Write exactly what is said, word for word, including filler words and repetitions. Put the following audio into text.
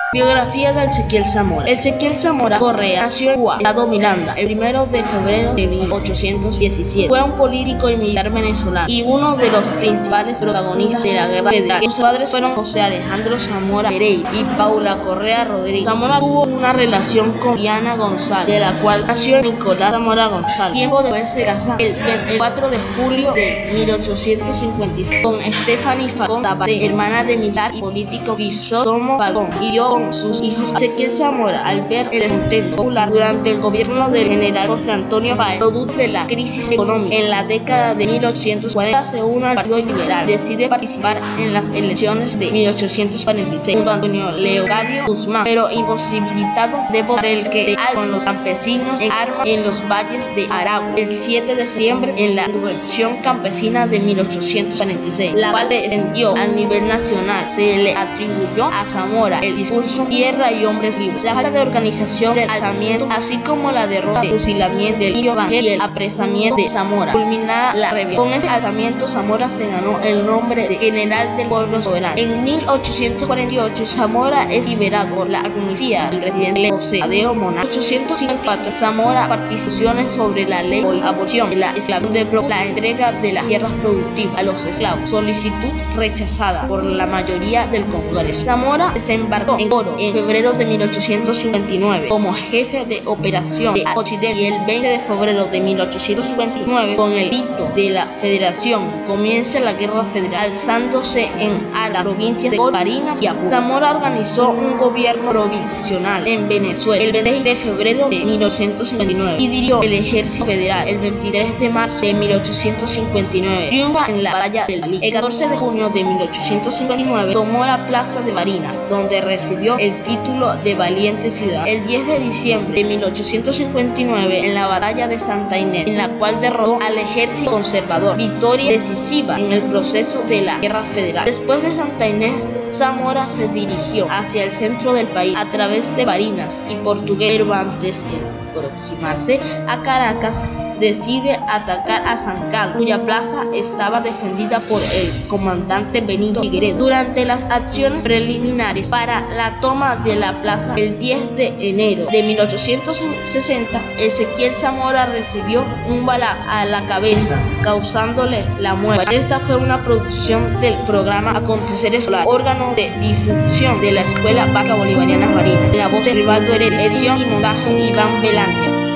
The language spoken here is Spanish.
Biografía de Ezequiel Zamora. Ezequiel Zamora Correa nació en Cuba, estado Miranda, el primero de febrero de mil ochocientos diecisiete. Fue un político y militar venezolano y uno de los principales protagonistas de la Guerra Federal. Sus padres fueron José Alejandro Zamora Pereira y Paula Correa Rodríguez. Zamora tuvo una relación con Diana González, de la cual nació Nicolás Zamora González. Tiempo después se casa el veinticuatro de julio de mil ochocientos cincuenta y seis con Stephanie Falcón Zapata, hermana de militar y político Crisóstomo Falcón, y dio con sus hijos. Ezequiel Zamora, al ver el descontento popular durante el gobierno del general José Antonio Páez, producto de la crisis económica en la década de mil ochocientos cuarenta, se une al Partido Liberal. Decide participar en las elecciones de mil ochocientos cuarenta y seis junto a Antonio Leocadio Guzmán, pero imposibilitado de votar el que con los campesinos en armas en los valles de Aragua el siete de septiembre en la insurrección campesina de mil ochocientos cuarenta y seis, la cual descendió a nivel nacional. Se le atribuyó a Zamora el discurso Tierra y Hombres Libres. La falta de organización del alzamiento, así como la derrota de fusilamiento del Indio Rangel y el apresamiento de Zamora, culminada la rebelión. Con ese alzamiento, Zamora se ganó el nombre de General del Pueblo Soberano. En mil ochocientos cuarenta y ocho, Zamora es liberado por la amnistía del presidente José Tadeo Monagas. En mil ochocientos cincuenta y cuatro, Zamora participó sobre la ley por la abolición de la esclavitud, de la entrega de las tierras productivas a los esclavos, solicitud rechazada por la mayoría del Congreso. Zamora desembarcó en Coro en febrero de mil ochocientos cincuenta y nueve como jefe de operación de Occidente, y el veinte de febrero de mil ochocientos cincuenta y nueve, con el grito de la Federación, comienza la Guerra Federal, alzándose en a las provincias de Coro, Barinas y Apure. Zamora organizó un gobierno provisional en Venezuela el veinte de febrero de mil ochocientos cincuenta y nueve y dirigió el ejército federal el veintitrés de marzo de mil ochocientos cincuenta y nueve. Triunfa en la batalla del Alí. El catorce de junio de mil ochocientos cincuenta y nueve tomó la plaza de Barinas, donde recibió el título de valiente ciudad. El diez de diciembre de mil ochocientos cincuenta y nueve, en la batalla de Santa Inés, en la cual derrotó al ejército conservador, victoria decisiva en el proceso de la Guerra Federal. Después de Santa Inés, Zamora se dirigió hacia el centro del país a través de Barinas y Portugués, pero antes de aproximarse a Caracas, decide atacar a San Carlos, cuya plaza estaba defendida por el comandante Benito Figueredo. Durante las acciones preliminares para la toma de la plaza el diez de enero de mil ochocientos sesenta, Ezequiel Zamora recibió un balazo a la cabeza, causándole la muerte. Esta fue una producción del programa Aconteceres Solar, órgano de difusión de la Escuela Básica Bolivariana Barinas. En la voz de Rivaldo Heredia, edición y montaje Iván Belandia.